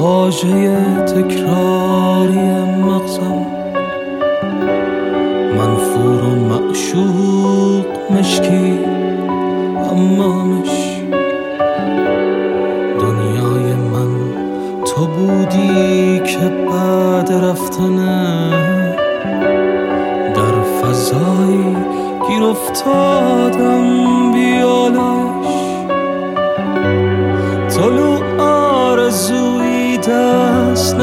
واژه تکراری مغزم، منفور و معشوق مشکی امامش. دنیای من تو بودی که بعد رفتنه در فضایی گیر افتادم بیالش. طلوع آرزویی دست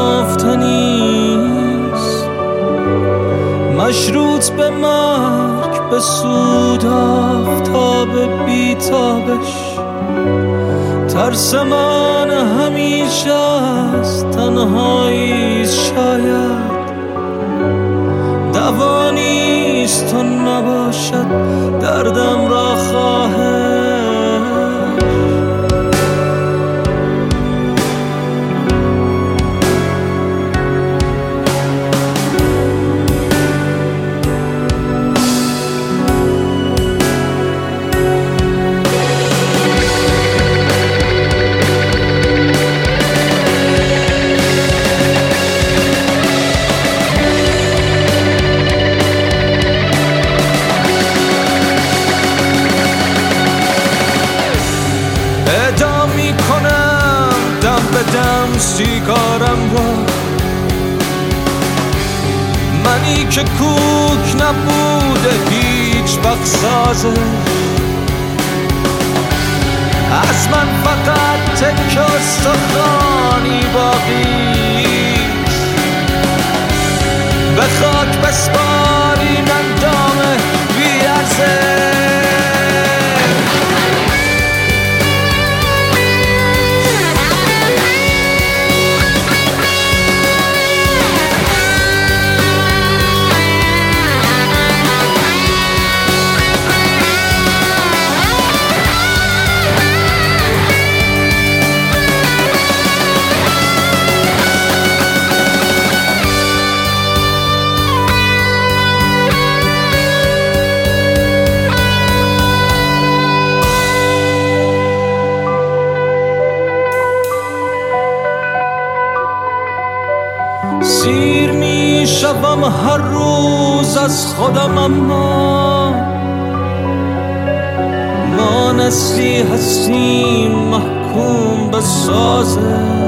نیافتنیست، مشروط به مرگ به سود آفتاب بیتابش. ترس من همیشه از تنهایی شاید دوا نیست و نباشد دردم را خواهد. ادام می کنم دم به دم سیگارم را، منی که کوک نبوده هیچ وقت سازش. از من فقط تک استخوانی باقیست، به خاک بسپارین اندام بی ارزش. سیر می شوم هر روز از خودم، اما ما نسلی هستیم محکوم به سازش.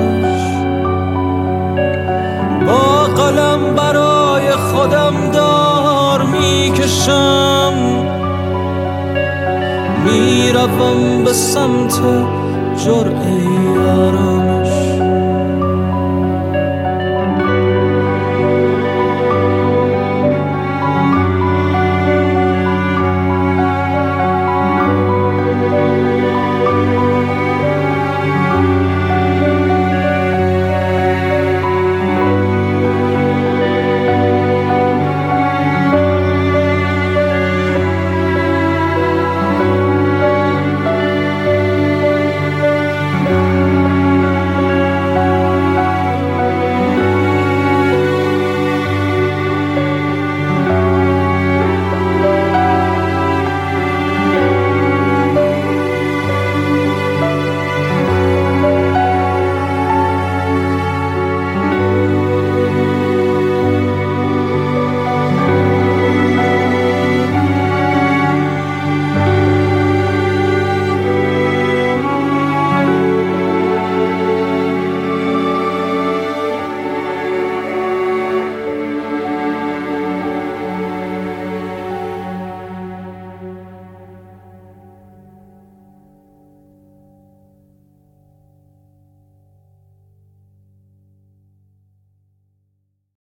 با قلم برای خودم دار می کشم، می روم به سمت جرعه آرامش.